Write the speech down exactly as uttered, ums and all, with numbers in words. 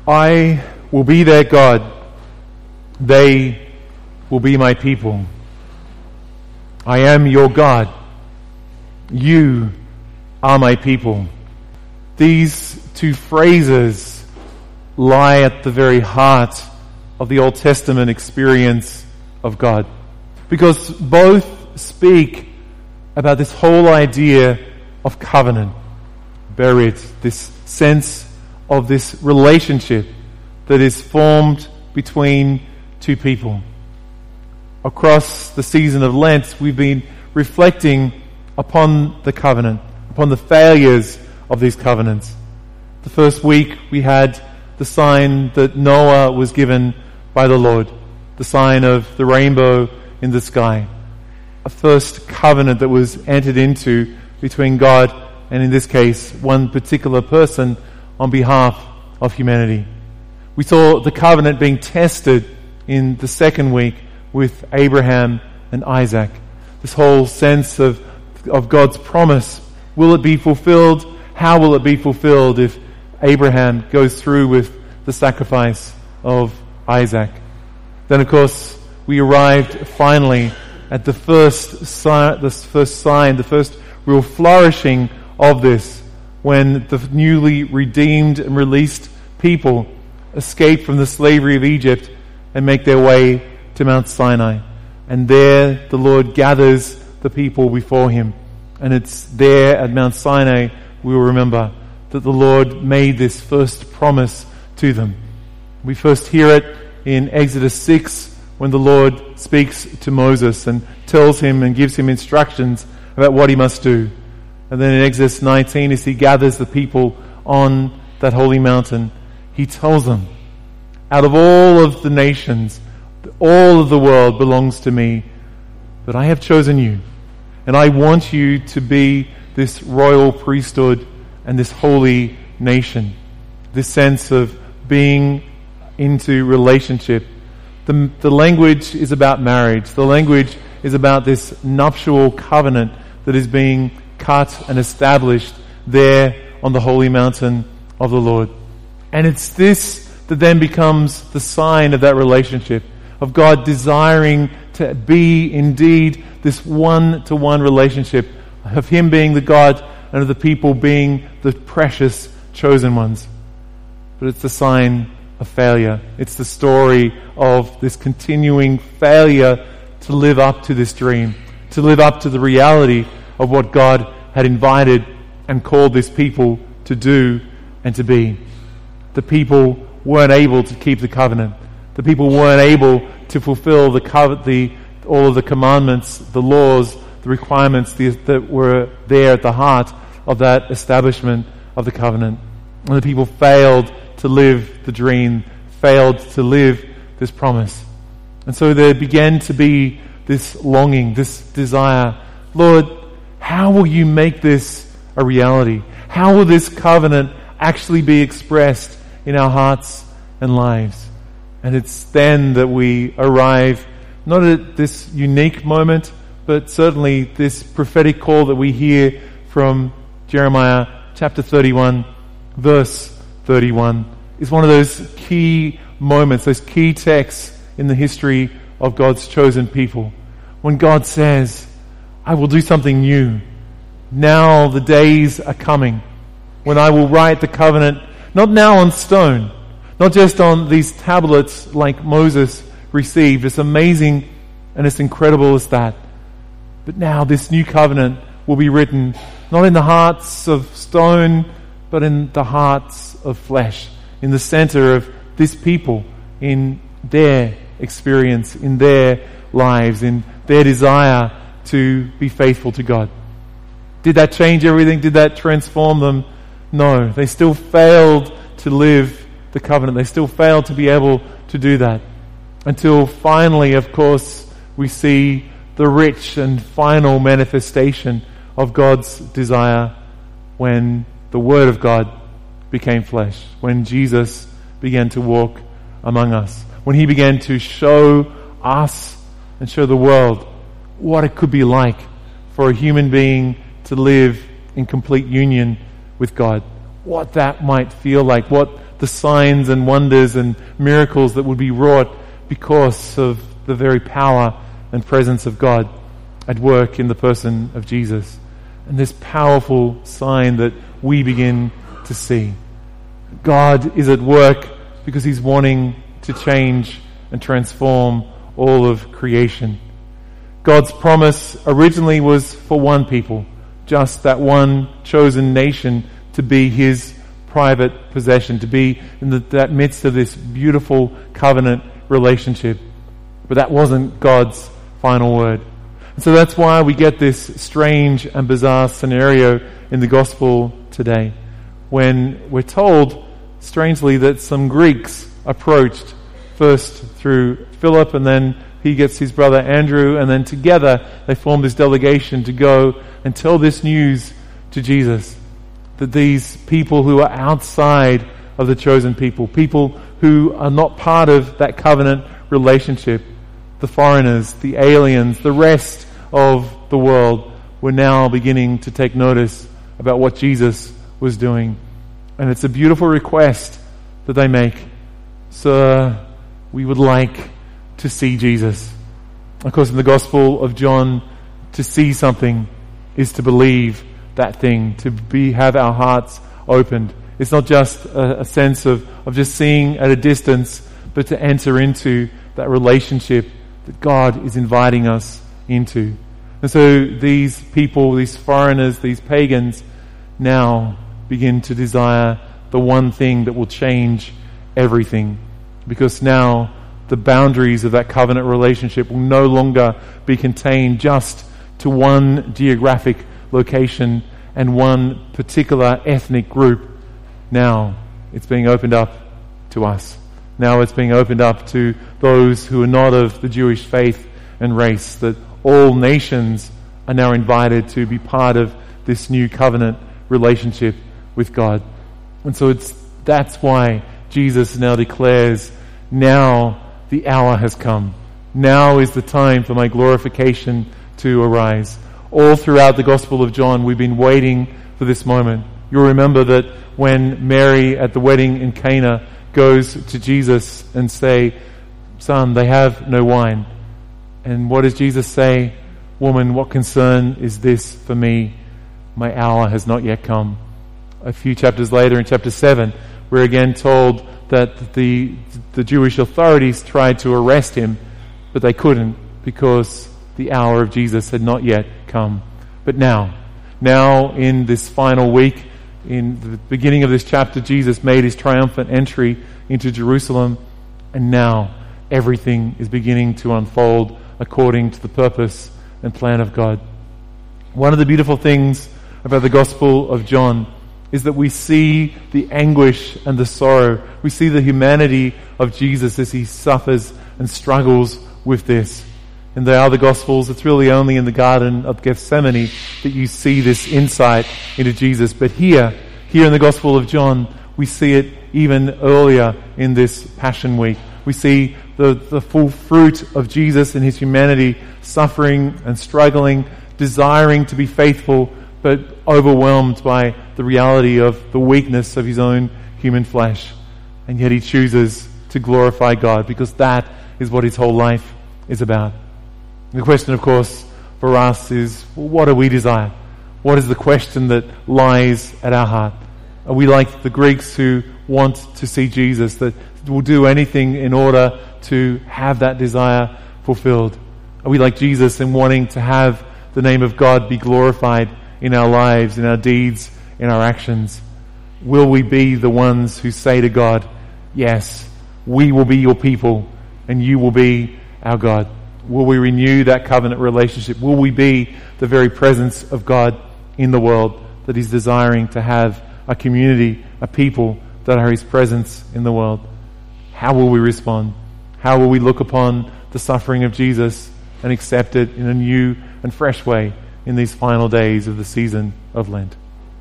I will be their God. They will be my people. I am your God. You are my people. These two phrases lie at the very heart of the Old Testament experience of God, because both speak about this whole idea of covenant, berit, this sense of this relationship that is formed between two people. Across the season of Lent, we've been reflecting upon the covenant, upon the failures of these covenants. The first week we had the sign that Noah was given by the Lord, the sign of the rainbow in the sky. A first covenant that was entered into between God and, in this case, one particular person on behalf of humanity. We saw the covenant being tested in the second week with Abraham and Isaac. This whole sense of, of God's promise. Will it be fulfilled? How will it be fulfilled if Abraham goes through with the sacrifice of Isaac? Then, of course, we arrived finally at the first sign, the first sign, the first real flourishing of this, when the newly redeemed and released people escape from the slavery of Egypt and make their way to Mount Sinai. And there the Lord gathers the people before him. And it's there at Mount Sinai, we will remember, that the Lord made this first promise to them. We first hear it in Exodus six, when the Lord speaks to Moses and tells him and gives him instructions about what he must do. And then in Exodus nineteen, as he gathers the people on that holy mountain, he tells them, out of all of the nations, all of the world belongs to me, but I have chosen you. And I want you to be this royal priesthood and this holy nation. This sense of being into relationship. The, the language is about marriage. The language is about this nuptial covenant that is being cut and established there on the holy mountain of the Lord. And it's this that then becomes the sign of that relationship, of God desiring to be indeed this one-to-one relationship, of Him being the God and of the people being the precious chosen ones. But it's the sign of failure. It's the story of this continuing failure to live up to this dream, to live up to the reality of what God had invited and called this people to do and to be. The people weren't able to keep the covenant. The people weren't able to fulfill the, covenant, the all of the commandments, the laws, the requirements the, that were there at the heart of that establishment of the covenant. And the people failed to live the dream, failed to live this promise. And so there began to be this longing, this desire. Lord, how will you make this a reality? How will this covenant actually be expressed in our hearts and lives? And it's then that we arrive, not at this unique moment, but certainly this prophetic call that we hear from Jeremiah chapter thirty-one, verse thirty-one, is one of those key moments, those key texts in the history of God's chosen people. When God says, I will do something new. Now the days are coming when I will write the covenant, not now on stone, not just on these tablets like Moses received, as amazing and as incredible as that. But now this new covenant will be written not in the hearts of stone, but in the hearts of flesh, in the center of this people, in their experience, in their lives, in their desire to be faithful to God. Did that change everything? Did that transform them? No. They still failed to live the covenant. They still failed to be able to do that. Until finally, of course, we see the rich and final manifestation of God's desire when the Word of God became flesh, when Jesus began to walk among us, when He began to show us and show the world what it could be like for a human being to live in complete union with God, what that might feel like, what the the signs and wonders and miracles that would be wrought because of the very power and presence of God at work in the person of Jesus. And this powerful sign that we begin to see. God is at work because He's wanting to change and transform all of creation. God's promise originally was for one people, just that one chosen nation to be His private possession, to be in the, that midst of this beautiful covenant relationship. But that wasn't God's final word. And so that's why we get this strange and bizarre scenario in the gospel today, when we're told, strangely, that some Greeks approached, first through Philip, and then he gets his brother Andrew, and then together they form this delegation to go and tell this news to Jesus. That these people who are outside of the chosen people, people who are not part of that covenant relationship, the foreigners, the aliens, the rest of the world, were now beginning to take notice about what Jesus was doing. And it's a beautiful request that they make. Sir, we would like to see Jesus. Of course, in the Gospel of John, to see something is to believe that thing, to be have our hearts opened. It's not just a, a sense of, of just seeing at a distance, but to enter into that relationship that God is inviting us into. And so these people, these foreigners, these pagans, now begin to desire the one thing that will change everything. Because now the boundaries of that covenant relationship will no longer be contained just to one geographic location and one particular ethnic group. Now it's being opened up to us. Now it's being opened up to those who are not of the Jewish faith and race, that all nations are now invited to be part of this new covenant relationship with God. And so it's that's why Jesus now declares, now the hour has come. Now is the time for my glorification to arise. All throughout the Gospel of John, we've been waiting for this moment. You'll remember that when Mary at the wedding in Cana goes to Jesus and say, Son, they have no wine. And what does Jesus say? Woman, what concern is this for me? My hour has not yet come. A few chapters later, in chapter seven, we're again told that the the Jewish authorities tried to arrest him, but they couldn't because the hour of Jesus had not yet come. But now, now in this final week, in the beginning of this chapter, Jesus made his triumphant entry into Jerusalem, and now everything is beginning to unfold according to the purpose and plan of God. One of the beautiful things about the Gospel of John is that we see the anguish and the sorrow. We see the humanity of Jesus as he suffers and struggles with this. In the other Gospels, it's really only in the Garden of Gethsemane that you see this insight into Jesus. But here, here in the Gospel of John, we see it even earlier in this Passion Week. We see the, the full fruit of Jesus and his humanity, suffering and struggling, desiring to be faithful, but overwhelmed by the reality of the weakness of his own human flesh. And yet he chooses to glorify God, because that is what his whole life is about. The question, of course, for us is, well, what do we desire? What is the question that lies at our heart? Are we like the Greeks who want to see Jesus, that will do anything in order to have that desire fulfilled? Are we like Jesus in wanting to have the name of God be glorified in our lives, in our deeds, in our actions? Will we be the ones who say to God, yes, we will be your people and you will be our God? Will we renew that covenant relationship? Will we be the very presence of God in the world that he's desiring to have, a community, a people that are his presence in the world? How will we respond? How will we look upon the suffering of Jesus and accept it in a new and fresh way in these final days of the season of Lent?